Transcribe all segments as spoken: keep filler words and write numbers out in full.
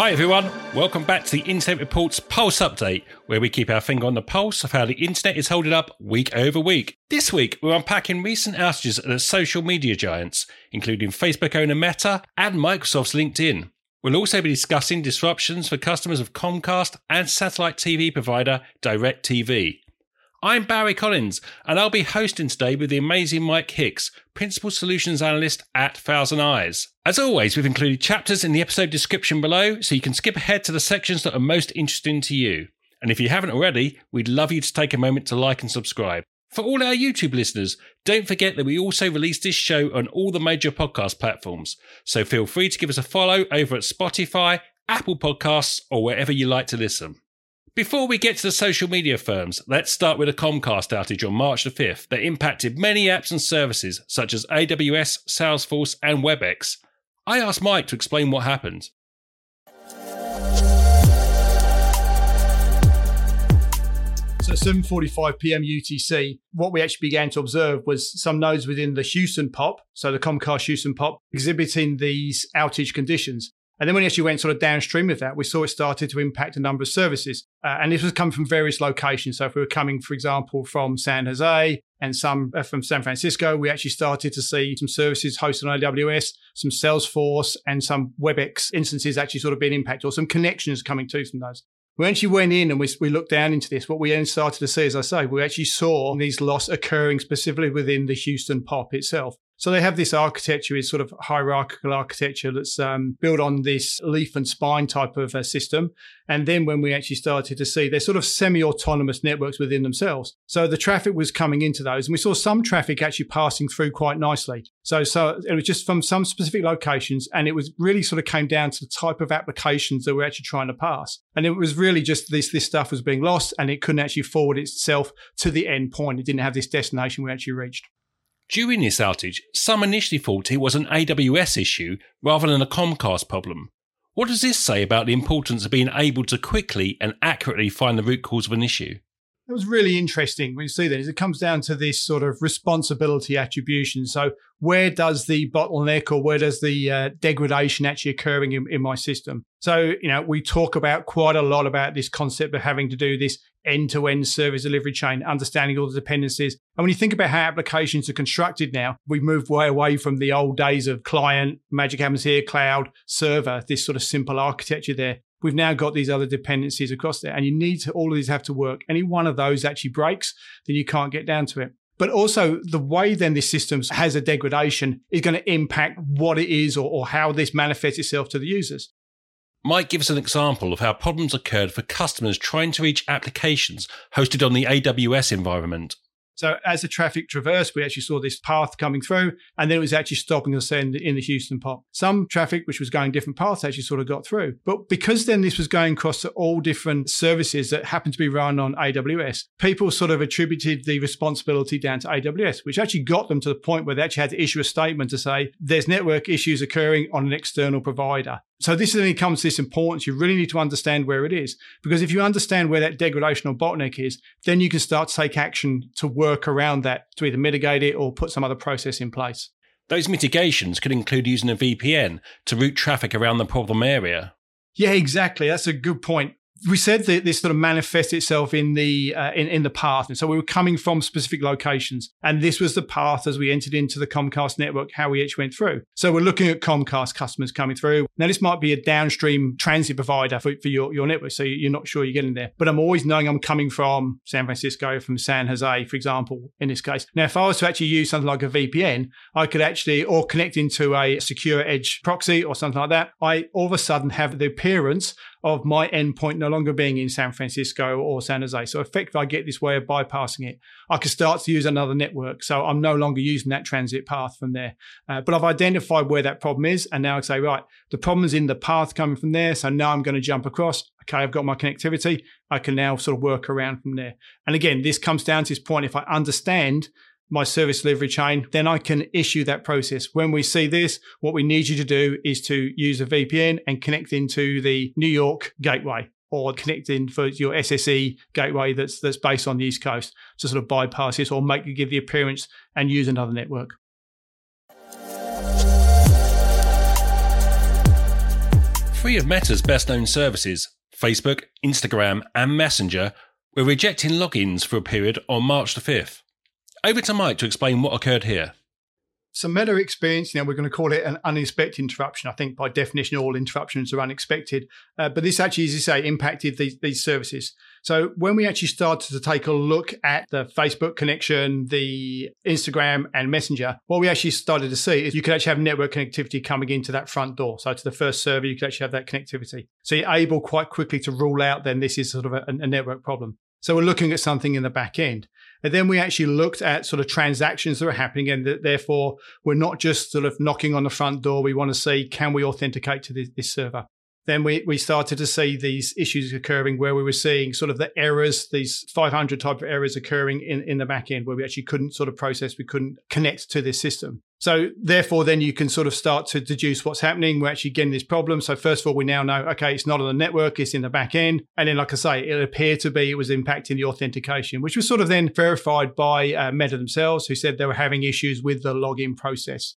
Hi everyone, welcome back to the Internet Reports Pulse Update, where we keep our finger on the pulse of how the internet is holding up week over week. This week, we're unpacking recent outages at the social media giants, including Facebook owner Meta and Microsoft's LinkedIn. We'll also be discussing disruptions for customers of Comcast and satellite T V provider DirecTV. I'm Barry Collins, and I'll be hosting today with the amazing Mike Hicks, Principal Solutions Analyst at Thousand Eyes. As always, we've included chapters in the episode description below, so you can skip ahead to the sections that are most interesting to you. And if you haven't already, we'd love you to take a moment to like and subscribe. For all our YouTube listeners, don't forget that we also release this show on all the major podcast platforms, so feel free to give us a follow over at Spotify, Apple Podcasts, or wherever you like to listen. Before we get to the social media firms, let's start with a Comcast outage on March the fifth that impacted many apps and services such as A W S, Salesforce and WebEx. I asked Mike to explain what happened. So at seven forty-five p.m. U T C, what we actually began to observe was some nodes within the Houston P O P, so the Comcast Houston P O P, exhibiting these outage conditions. And then when we actually went sort of downstream of that, we saw it started to impact a number of services. Uh, and this was coming from various locations. So if we were coming, for example, from San Jose and some uh, from San Francisco, we actually started to see some services hosted on A W S, some Salesforce and some WebEx instances actually sort of being impacted, or some connections coming to from those. We actually went in and we, we looked down into this. What we then started to see, as I say, we actually saw these losses occurring specifically within the Houston P O P itself. So they have this architecture, is sort of hierarchical architecture that's um, built on this leaf and spine type of uh, system. And then when we actually started to see, they're sort of semi-autonomous networks within themselves. So the traffic was coming into those, and we saw some traffic actually passing through quite nicely. So, so it was just from some specific locations, and it was really sort of came down to the type of applications that we're actually trying to pass. And it was really just this, this stuff was being lost, and it couldn't actually forward itself to the end point. It didn't have this destination we actually reached. During this outage, some initially thought it was an A W S issue rather than a Comcast problem. What does this say about the importance of being able to quickly and accurately find the root cause of an issue? It was really interesting when you see that. It comes down to this sort of responsibility attribution. So where does the bottleneck or where does the uh, degradation actually occurring in, in my system? So, you know, we talk about quite a lot about this concept of having to do this end-to-end service delivery chain, understanding all the dependencies. And when you think about how applications are constructed now, we've moved way away from the old days of client, magic happens here, cloud, server, this sort of simple architecture there. We've now got these other dependencies across there, and you need to, all of these have to work. Any one of those actually breaks, then you can't get down to it. But also the way then this system has a degradation is going to impact what it is or, or how this manifests itself to the users. Mike gives an example of how problems occurred for customers trying to reach applications hosted on the A W S environment. So as the traffic traversed, we actually saw this path coming through, and then it was actually stopping us in, in the Houston P O P. Some traffic, which was going different paths, actually sort of got through. But because then this was going across to all different services that happened to be run on A W S, people sort of attributed the responsibility down to A W S, which actually got them to the point where they actually had to issue a statement to say, there's network issues occurring on an external provider. So this then comes to this importance. You really need to understand where it is, because if you understand where that degradation or bottleneck is, then you can start to take action to work around that to either mitigate it or put some other process in place. Those mitigations could include using a V P N to route traffic around the problem area. Yeah, exactly. That's a good point. We said that this sort of manifests itself in the uh, in, in the path. And so we were coming from specific locations. And this was the path as we entered into the Comcast network, how we actually went through. So we're looking at Comcast customers coming through. Now, this might be a downstream transit provider for, for your, your network. So you're not sure you're getting there. But I'm always knowing I'm coming from San Francisco, from San Jose, for example, in this case. Now, if I was to actually use something like a V P N, I could actually, or connect into a secure edge proxy or something like that, I all of a sudden have the appearance of my endpoint no longer being in San Francisco or San Jose. So effectively, I get this way of bypassing it. I can start to use another network. So I'm no longer using that transit path from there. Uh, but I've identified where that problem is. And now I say, right, the problem is in the path coming from there. So now I'm going to jump across. Okay, I've got my connectivity. I can now sort of work around from there. And again, this comes down to this point. If I understand my service delivery chain, then I can issue that process. When we see this, what we need you to do is to use a V P N and connect into the New York gateway, or connect in for your S S E gateway that's that's based on the East Coast to sort of bypass this or make you give the appearance and use another network. Three of Meta's best-known services, Facebook, Instagram and Messenger, were rejecting logins for a period on March the fifth. Over to Mike to explain what occurred here. So Meta experienced, you know, we're going to call it an unexpected interruption. I think by definition, all interruptions are unexpected. Uh, but this actually, as you say, impacted these, these services. So when we actually started to take a look at the Facebook connection, the Instagram and Messenger, what we actually started to see is you could actually have network connectivity coming into that front door. So to the first server, you could actually have that connectivity. So you're able quite quickly to rule out then this is sort of a, a network problem. So we're looking at something in the back end. And then we actually looked at sort of transactions that are happening, and that therefore we're not just sort of knocking on the front door. We want to see, can we authenticate to this, this server? Then we, we started to see these issues occurring where we were seeing sort of the errors, these five hundred type of errors occurring in, in the back end where we actually couldn't sort of process, we couldn't connect to this system. So therefore, then you can sort of start to deduce what's happening. We're actually getting this problem. So first of all, we now know, okay, it's not on the network, it's in the back end. And then, like I say, it appeared to be it was impacting the authentication, which was sort of then verified by uh, Meta themselves, who said they were having issues with the login process.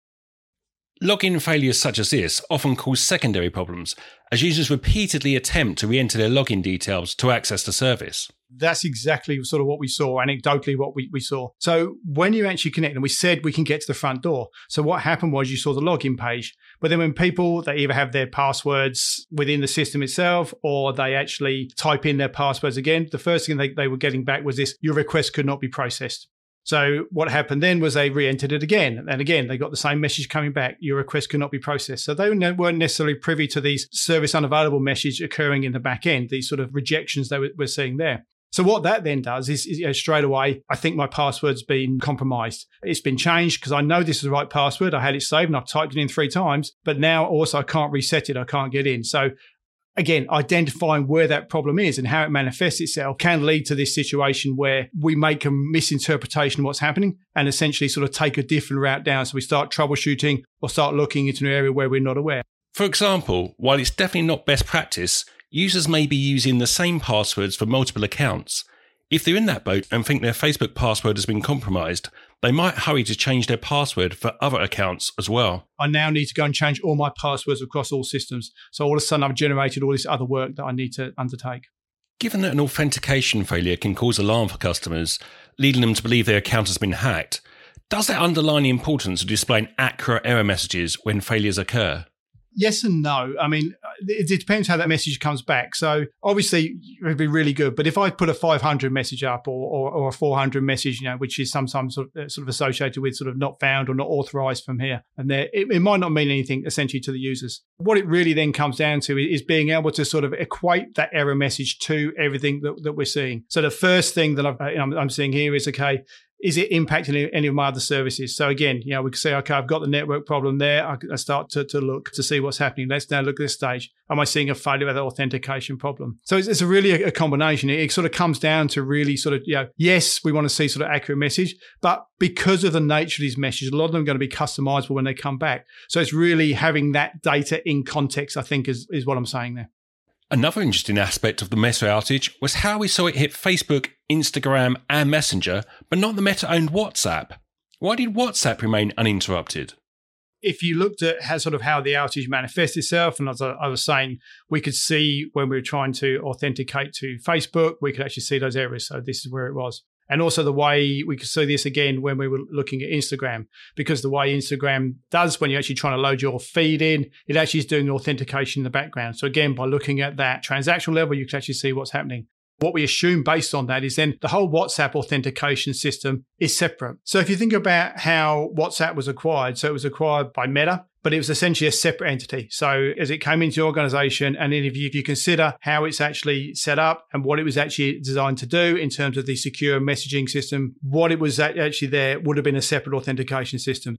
Login failures such as this often cause secondary problems, as users repeatedly attempt to re-enter their login details to access the service. That's exactly sort of what we saw, anecdotally what we, we saw. So when you actually connect, and we said we can get to the front door. So what happened was you saw the login page, but then when people, they either have their passwords within the system itself, or they actually type in their passwords again, the first thing they, they were getting back was this, your request could not be processed. So what happened then was they re-entered it again. And again, they got the same message coming back. Your request could not be processed. So they weren't necessarily privy to these service unavailable message occurring in the back end, these sort of rejections they were seeing there. So what that then does is, is you know, straight away, I think my password's been compromised. It's been changed because I know this is the right password. I had it saved and I've typed it in three times, but now also I can't reset it. I can't get in. So again, identifying where that problem is and how it manifests itself can lead to this situation where we make a misinterpretation of what's happening and essentially sort of take a different route down. So we start troubleshooting or start looking into an area where we're not aware. For example, while it's definitely not best practice, users may be using the same passwords for multiple accounts. If they're in that boat and think their Facebook password has been compromised, they might hurry to change their password for other accounts as well. I now need to go and change all my passwords across all systems. So all of a sudden I've generated all this other work that I need to undertake. Given that an authentication failure can cause alarm for customers, leading them to believe their account has been hacked, does that underline the importance of displaying accurate error messages when failures occur? Yes and no. I mean, it, it depends how that message comes back. So obviously it would be really good. But if I put a five hundred message up or, or, or a four hundred message, you know, which is sometimes sort of, sort of associated with sort of not found or not authorized from here and there, it, it might not mean anything essentially to the users. What it really then comes down to is being able to sort of equate that error message to everything that, that we're seeing. So the first thing that I've, I'm, I'm seeing here is, okay, is it impacting any of my other services? So again, you know, we can say, okay, I've got the network problem there. I, I start to, to look to see what's happening. Let's now look at this stage. Am I seeing a failure of the authentication problem? So it's, it's a really a, a combination. It, it sort of comes down to really sort of, you know, yes, we want to see sort of accurate message, but because of the nature of these messages, a lot of them are going to be customizable when they come back. So it's really having that data in context, I think, is, is what I'm saying there. Another interesting aspect of the Meta outage was how we saw it hit Facebook, Instagram and Messenger, but not the Meta-owned WhatsApp. Why did WhatsApp remain uninterrupted? If you looked at how sort of how the outage manifests itself, and as I, I was saying, we could see when we were trying to authenticate to Facebook, we could actually see those errors. So this is where it was. And also the way we could see this again when we were looking at Instagram, because the way Instagram does when you're actually trying to load your feed in, it actually is doing authentication in the background. So again, by looking at that transactional level, you can actually see what's happening. What we assume based on that is then the whole WhatsApp authentication system is separate. So if you think about how WhatsApp was acquired, so it was acquired by Meta, but it was essentially a separate entity. So as it came into your organization, and then if you, if you consider how it's actually set up and what it was actually designed to do in terms of the secure messaging system, what it was actually there would have been a separate authentication system.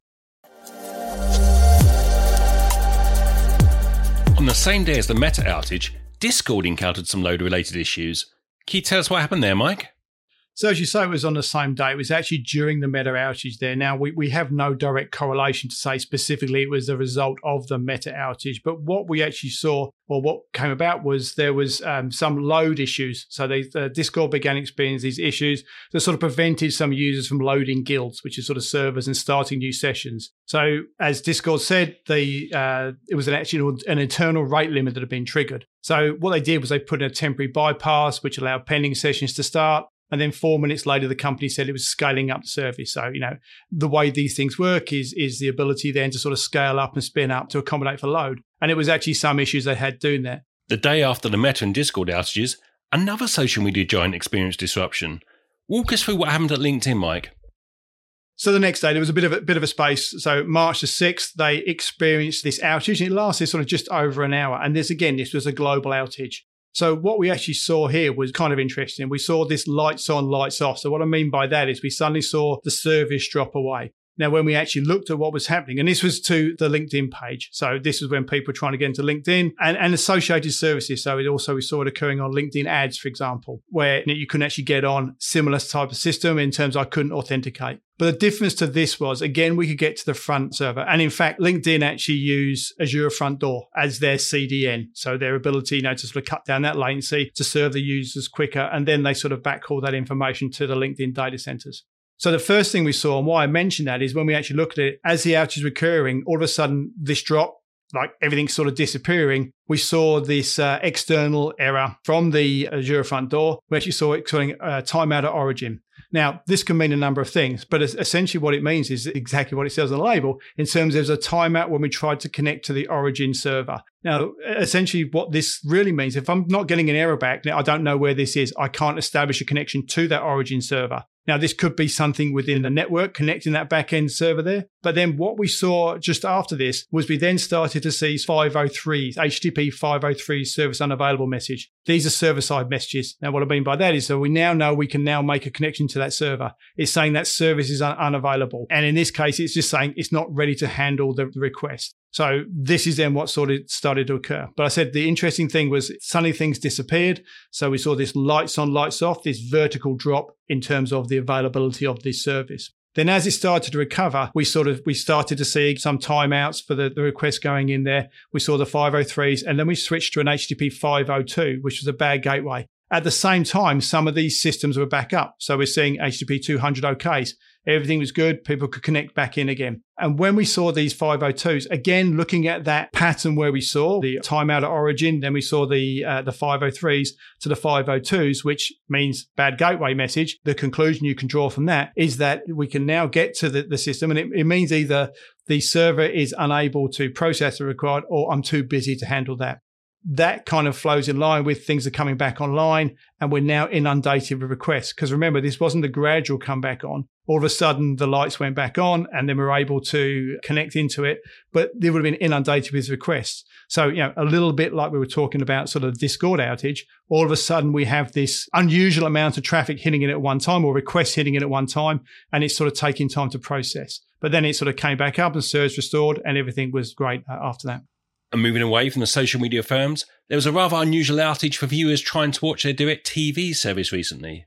On the same day as the Meta outage, Discord encountered some load-related issues. Can you tell us what happened there, Mike? So as you say, it was on the same day. It was actually during the Meta outage there. Now, we, we have no direct correlation to say specifically it was the result of the Meta outage. But what we actually saw, or what came about, was there was um, some load issues. So they, uh, Discord began experiencing these issues that sort of prevented some users from loading guilds, which is sort of servers, and starting new sessions. So as Discord said, the uh, it was an actually an internal rate limit that had been triggered. So what they did was they put in a temporary bypass, which allowed pending sessions to start. And then four minutes later, the company said it was scaling up the service. So, you know, the way these things work is, is the ability then to sort of scale up and spin up to accommodate for load. And it was actually some issues they had doing that. The day after the Meta and Discord outages, another social media giant experienced disruption. Walk us through what happened at LinkedIn, Mike. So the next day, there was a bit of a bit of a space. So March the sixth, they experienced this outage. And it lasted sort of just over an hour. And this, again, this was a global outage. So what we actually saw here was kind of interesting. We saw this lights on, lights off. So what I mean by that is we suddenly saw the service drop away. Now, when we actually looked at what was happening, and this was to the LinkedIn page. So this was when people were trying to get into LinkedIn and, and associated services. So it also, we saw it occurring on LinkedIn ads, for example, where you couldn't actually get on similar type of system in terms of I couldn't authenticate. But the difference to this was, again, we could get to the front server. And in fact, LinkedIn actually use Azure Front Door as their C D N. So their ability, you know, to sort of cut down that latency to serve the users quicker. And then they sort of backhaul that information to the LinkedIn data centers. So the first thing we saw, and why I mentioned that, is when we actually looked at it, as the outage was occurring, all of a sudden this drop, like everything's sort of disappearing, we saw this uh, external error from the Azure Front Door. We actually saw it showing uh, timeout at origin. Now, this can mean a number of things, but essentially what it means is exactly what it says on the label, in terms of there's a timeout when we tried to connect to the origin server. Now, essentially what this really means, if I'm not getting an error back, now I don't know where this is, I can't establish a connection to that origin server. Now, this could be something within the network connecting that back-end server there. But then what we saw just after this was we then started to see five oh threes, H T T P five oh three service unavailable message. These are server-side messages. Now, what I mean by that is that we now know we can now make a connection to that server. It's saying that service is un- unavailable. And in this case, it's just saying it's not ready to handle the request. So this is then what sort of started to occur. But I said the interesting thing was suddenly things disappeared. So we saw this lights on, lights off, this vertical drop in terms of the availability of this service. Then as it started to recover, we sort of, we started to see some timeouts for the, the request going in there. We saw the five oh threes, and then we switched to an H T T P five oh two, which was a bad gateway. At the same time, some of these systems were back up. So we're seeing H T T P two hundred okays. Everything was good. People could connect back in again. And when we saw these five oh twos, again, looking at that pattern where we saw the timeout at origin, then we saw the uh, the five oh threes to the five oh twos, which means bad gateway message. The conclusion you can draw from that is that we can now get to the, the system, and it, it means either the server is unable to process the required, or I'm too busy to handle that. That kind of flows in line with things are coming back online, and we're now inundated with requests. Because remember, this wasn't a gradual comeback on. All of a sudden, the lights went back on, and then we were able to connect into it. But they would have been inundated with requests. So, you know, a little bit like we were talking about sort of the Discord outage, all of a sudden we have this unusual amount of traffic hitting it at one time, or requests hitting it at one time, and it's sort of taking time to process. But then it sort of came back up and surge restored, and everything was great after that. And moving away from the social media firms, there was a rather unusual outage for viewers trying to watch their DirecTV service recently.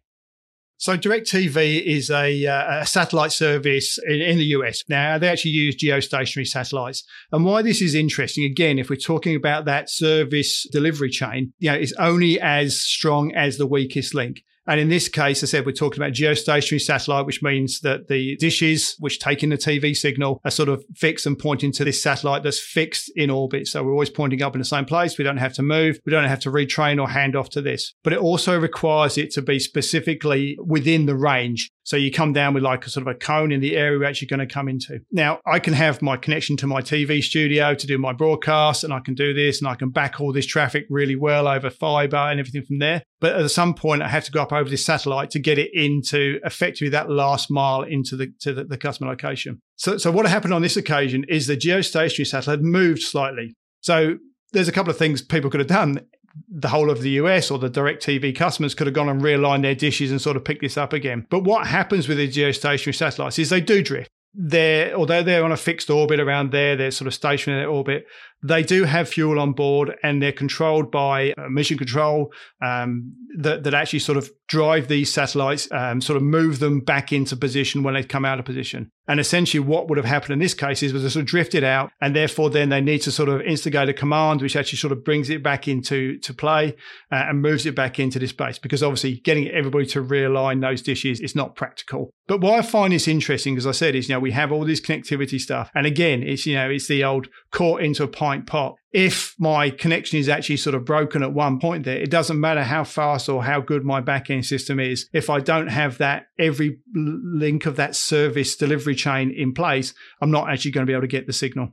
So DirecTV is a, uh, a satellite service in, in the U S. Now, they actually use geostationary satellites. And why this is interesting, again, if we're talking about that service delivery chain, you know, it's only as strong as the weakest link. And in this case, I said, we're talking about geostationary satellite, which means that the dishes which take in the T V signal are sort of fixed and pointing to this satellite that's fixed in orbit. So we're always pointing up in the same place. We don't have to move. We don't have to retrain or hand off to this. But it also requires it to be specifically within the range. So you come down with like a sort of a cone in the area we're actually going to come into. Now, I can have my connection to my T V studio to do my broadcast, and I can do this, and I can back all this traffic really well over fiber and everything from there. But at some point, I have to go up over this satellite to get it into effectively that last mile into the to the, the customer location. So, so what happened on this occasion is the geostationary satellite moved slightly. So there's a couple of things people could have done. The whole of the U S or the DirecTV customers could have gone and realigned their dishes and sort of picked this up again. But what happens with the geostationary satellites is they do drift. They're, although they're on a fixed orbit around there, they're sort of stationary in their orbit, They do have fuel on board, and they're controlled by uh, mission control um, that, that actually sort of drive these satellites, um, sort of move them back into position when they come out of position. And essentially what would have happened in this case is was they sort of drifted out, and therefore then they need to sort of instigate a command which actually sort of brings it back into to play uh, and moves it back into this base, because obviously getting everybody to realign those dishes is not practical. But what I find is interesting, as I said, is, you know, we have all this connectivity stuff. And again, it's, you know, it's the old caught into a pint pot. If my connection is actually sort of broken at one point there, it doesn't matter how fast or how good my back-end system is. If I don't have that, every link of that service delivery chain in place, I'm not actually going to be able to get the signal.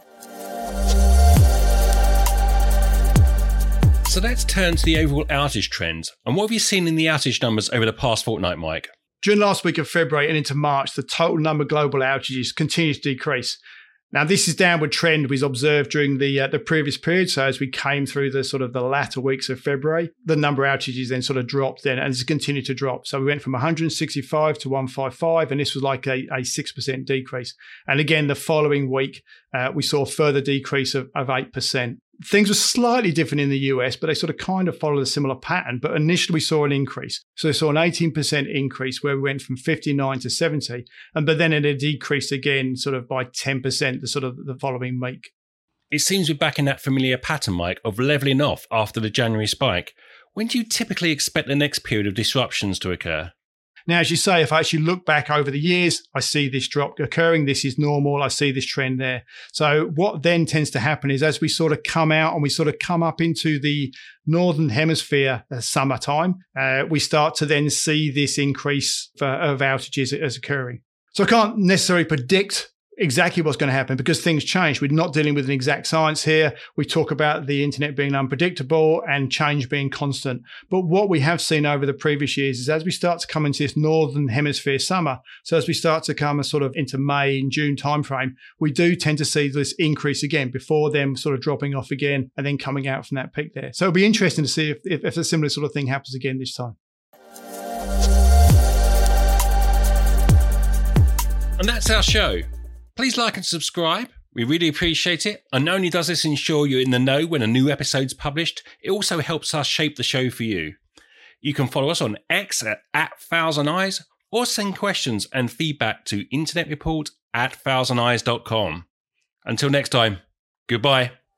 So let's turn to the overall outage trends. And what have you seen in the outage numbers over the past fortnight, Mike? During the last week of February and into March, the total number of global outages continues to decrease. Now, this is downward trend was observed during the uh, the previous period. So as we came through the sort of the latter weeks of February, the number of outages then sort of dropped then and it's continued to drop. So we went from one hundred sixty-five to one hundred fifty-five, and this was like a, a six percent decrease. And again, the following week, uh, we saw a further decrease of, of eight percent. Things were slightly different in the U S, but they sort of kind of followed a similar pattern. But initially we saw an increase. So we saw an eighteen percent increase where we went from fifty-nine to seventy. And but then it had decreased again sort of by ten percent the sort of the following week. It seems we're back in that familiar pattern, Mike, of levelling off after the January spike. When do you typically expect the next period of disruptions to occur? Now, as you say, if I actually look back over the years, I see this drop occurring. This is normal. I see this trend there. So what then tends to happen is as we sort of come out and we sort of come up into the Northern Hemisphere uh, summertime, uh, we start to then see this increase for, of outages as occurring. So I can't necessarily predict exactly what's going to happen because things change. We're not dealing with an exact science here. We talk about the internet being unpredictable and change being constant. But what we have seen over the previous years is as we start to come into this Northern Hemisphere summer, so as we start to come sort of into May and June timeframe, we do tend to see this increase again before them sort of dropping off again and then coming out from that peak there. So it'll be interesting to see if, if, if a similar sort of thing happens again this time. And that's our show. Please like and subscribe. We really appreciate it. And not only does this ensure you're in the know when a new episode's published, it also helps us shape the show for you. You can follow us on X at, at Thousand Eyes or send questions and feedback to internetreport at thousand eyes dot com. Until next time, goodbye.